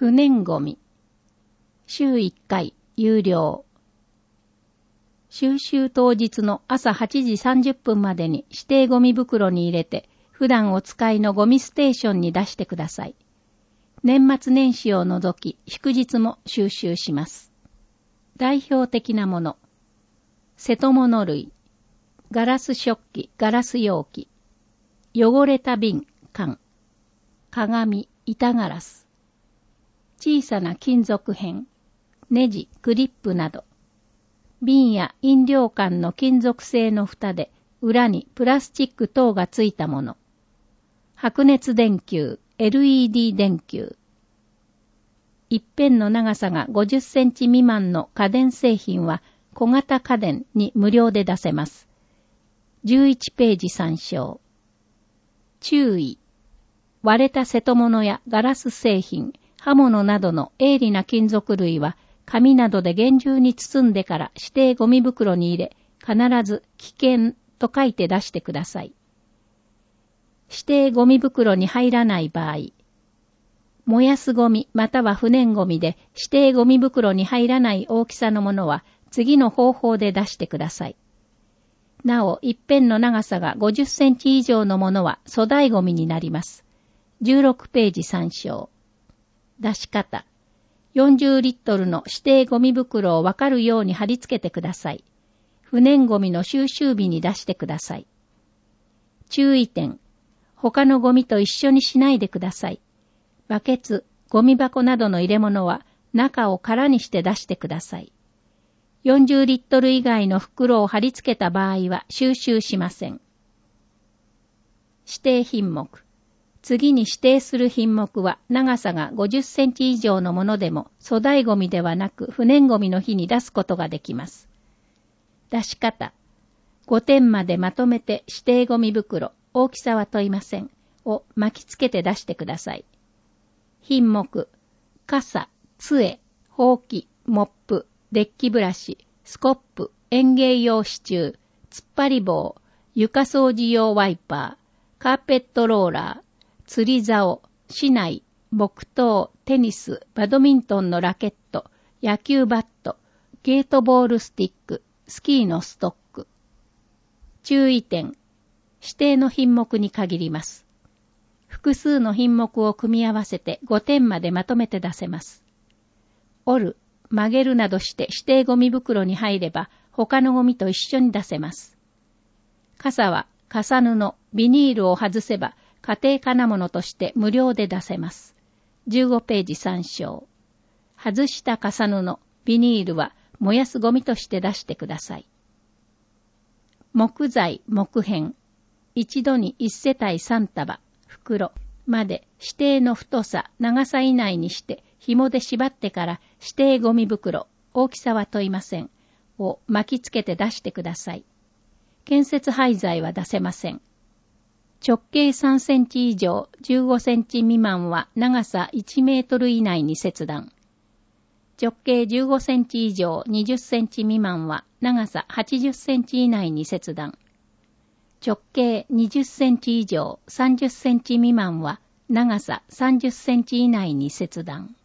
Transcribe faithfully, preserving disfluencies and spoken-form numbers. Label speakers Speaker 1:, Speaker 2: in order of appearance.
Speaker 1: 不燃ごみ。週いっかい有料。収集当日の朝はちじさんじゅっぷんまでに指定ゴミ袋に入れて、普段お使いのゴミステーションに出してください。年末年始を除き、祝日も収集します。代表的なもの。瀬戸物類。ガラス食器、ガラス容器。汚れた瓶、缶。鏡、板ガラス。小さな金属片。ネジ、クリップなど。瓶や飲料缶の金属製の蓋で、裏にプラスチック等がついたもの。白熱電球、エルイーディー 電球。一辺の長さがごじゅっセンチ未満の家電製品は小型家電に無料で出せます。じゅういちページ参照。注意。割れた瀬戸物やガラス製品、刃物などの鋭利な金属類は紙などで厳重に包んでから指定ゴミ袋に入れ、必ず危険と書いて出してください。指定ゴミ袋に入らない場合、燃やすゴミまたは不燃ゴミで指定ゴミ袋に入らない大きさのものは次の方法で出してください。なお、一辺の長さがごじゅっセンチ以上のものは粗大ゴミになります。じゅうろくページ参照。出し方。よんじゅうリットルの指定ゴミ袋をわかるように貼り付けてください。不燃ゴミの収集日に出してください。注意点。他のゴミと一緒にしないでください。バケツ、ゴミ箱などの入れ物は中を空にして出してください。よんじゅうリットル以外の袋を貼り付けた場合は収集しません。指定品目。次に指定する品目は長さがごじゅっセンチ以上のものでも粗大ゴミではなく不燃ゴミの日に出すことができます。出し方。ごてんまでまとめて指定ゴミ袋、大きさは問いません。を巻きつけて出してください。品目。傘、杖、ほうき、モップ、デッキブラシ、スコップ、園芸用支柱、突っ張り棒、床掃除用ワイパー、カーペットローラー、釣り竿、竹刀、木刀、テニス、バドミントンのラケット、野球バット、ゲートボールスティック、スキーのストック。注意点。指定の品目に限ります。複数の品目を組み合わせてごてんまでまとめて出せます。折る、曲げるなどして指定ゴミ袋に入れば他のゴミと一緒に出せます。傘は傘布、ビニールを外せば家庭金物として無料で出せます。じゅうごページ参照。外した傘布、ビニールは燃やすゴミとして出してください。木材、木片。一度に一世帯三束、袋まで指定の太さ、長さ以内にして紐で縛ってから指定ゴミ袋、大きさは問いません。を巻きつけて出してください。建設廃材は出せません。直径さんセンチ以上、じゅうごセンチ未満は長さいちメートル以内に切断。直径じゅうごセンチ以上、にじゅっセンチ未満は長さはちじゅっセンチ以内に切断。直径にじゅっセンチ以上、さんじゅっセンチ未満は長ささんじゅっセンチ以内に切断。